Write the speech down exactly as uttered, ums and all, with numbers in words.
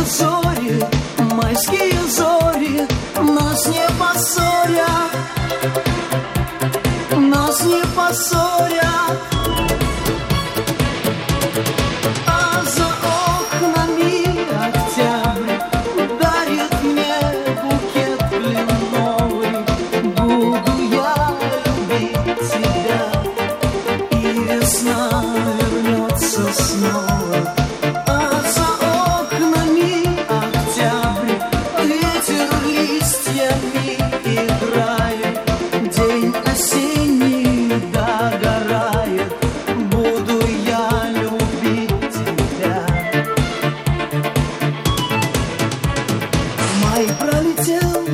зори, майские зори нас не поссорят, нас не поссорят. А за окнами октябрь дарит мне букет кленовый. Буду я любить тебя, и весна вернется снова. А за окнами октябрь, ветер листьями играет, день осенний догорает. Буду я любить тебя. Май пролетел,